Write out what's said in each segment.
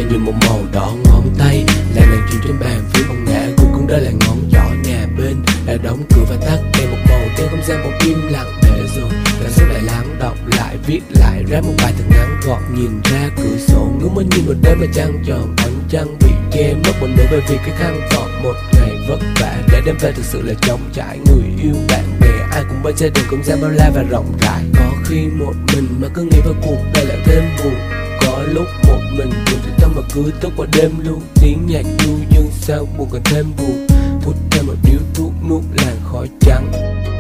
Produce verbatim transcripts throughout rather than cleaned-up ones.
như một màu đỏ ngón tay. Là nàng chuyện trên bàn phía bằng ngã cuối cùng đó là ngón trỏ. Nhà bên đã đóng cửa và tắt đèn, một màu đen không gian bỗng im lặng. Để rồi cảm xúc lại lắng đọng lại, viết lại rap một bài thật ngắn gọn. Nhìn ra cửa sổ ngước mới nhìn một đêm mà trăng tròn, ánh trăng bị che mất một nửa bởi vì cái khăn vọt. Một ngày vất vả để đêm về thực sự là trống trải. Người yêu bạn bè ai cũng bên gia đình, không gian bao la và rộng rãi. Có khi một mình mà cứ nghĩ vào cuộc đời lại thêm buồn. Có lúc một mình buồn thì tâm mà cứ thức qua đêm luôn. Tiếng nhạc du dương sao buồn còn thêm buồn. Hút thêm một điếu thuốc nuốt làn khói trắng.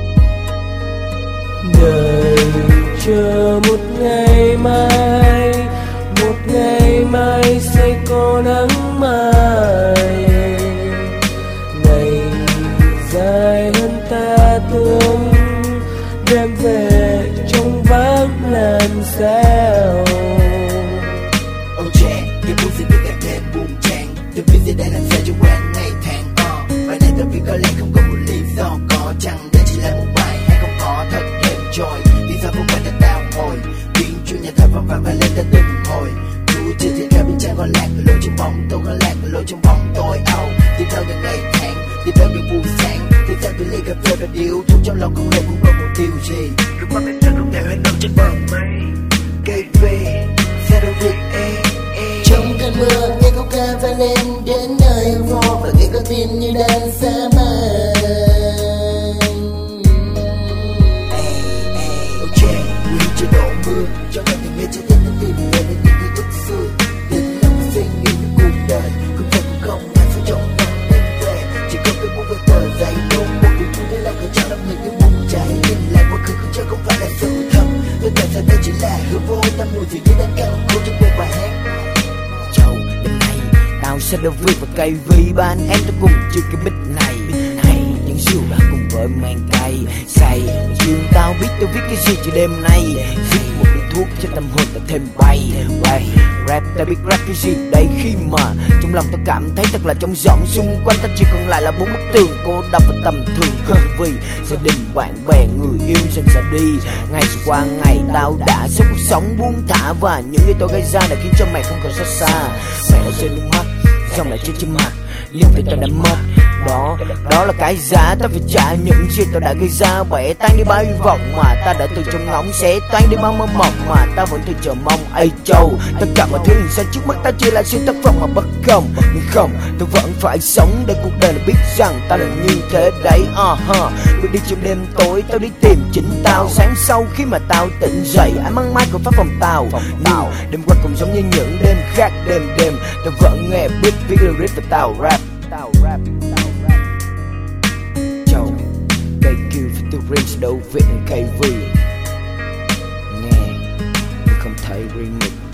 Đời chờ một ngày mai, một ngày mai sẽ có nắng mai. Ngày dài hơn ta tưởng, đêm về trong vắng làm sao. Oh yeah, cái buồn sẽ cứ càng thêm buồn chán. Tôi biết sẽ để làm sao cho qua ngày tháng. uh, Bài này tôi viết có lẽ không có một lý do. Có chăng đây chỉ là một bài hay không có thật êm trôi. Vì sao không phải là tao ngồi biến chủ nhà thật vòng vàng và lên ta từng hồi. Chú chưa thể theo bên trái còn lạc lối trong bóng tôi, còn lạc lối trong bóng tôi. Oh, tiếp theo những ngày tháng, tiếp theo những buổi sáng, tiếp theo tôi ly cà phê và điếu thuốc trong lòng không hề muốn có một điều gì. Lúc mà bên trời không thể hết đâu trên bờ mây. Cây về xe đâu việc ê ê. Trong cơn mưa nghe câu ca vang lên đến nơi hư vô, và nghe con tim như đang xa màn. Trời đổ mưa, cho ngày tình nghe trái tim nên tìm về bên những ký ức xưa. Đến lòng suy nghĩ về cuộc đời, không thể cũng không ai sẽ trong lòng đêm về. Chỉ có cái bút với tờ giấy luôn, một điều thu để lại cửa trong lòng những cái bụng cháy. Nhìn lại quá khứ không cho không phải là sự thật. Tôi tại sao đây chỉ là hư vô, tâm mùi gì như đang cao khô trong một bài hát. Châu, đêm nay tao sẽ đâu viết và cây vì ban em tôi cùng chưa cái beat này. Này những rượu đã cùng với mang cay say. Dương tao biết tôi viết cái gì cho đêm nay. Viết một điếu thuốc cho tâm hồn ta thêm bay bay. Rap ta biết rap cái gì đây khi mà trong lòng tao cảm thấy thật là trống rỗng. Xung quanh ta chỉ còn lại là bốn bức tường cô độc và tầm thường. Vì gia đình bạn bè người yêu dần ra đi. Ngày qua ngày tao đã sống cuộc sống buông thả, và những người tôi gây ra đã khiến cho mẹ không còn xót xa. Mẹ đã rơi nước mắt, dòng lại trên trên mặt, nhưng thì tao đã mất. Đó, đó là cái giá ta phải trả những gì tao đã gây ra. Bẻ tan đi bao hy vọng mà ta đã từ trong ngóng, sẽ toan đi bao mơ mộng mà ta vẫn thường chờ mong. Ây Châu, tất cả mọi thứ hình sao trước mắt ta chỉ là siêu tác phẩm mà bất công. Nhưng không, tôi vẫn phải sống để cuộc đời này biết rằng ta là như thế đấy. uh -huh. Bước đi trong đêm tối, tao đi tìm chính tao. Sáng sau khi mà tao tỉnh dậy, ánh mang mát của pháp phòng tao. Nhưng đêm qua cũng giống như những đêm khác. Đêm đêm tao vẫn nghe beat viết lyric và tao rap. Tao rap, tao rap. Châu, cây kêu featuring đâu Việt K V. Nghe nhưng không thấy remix.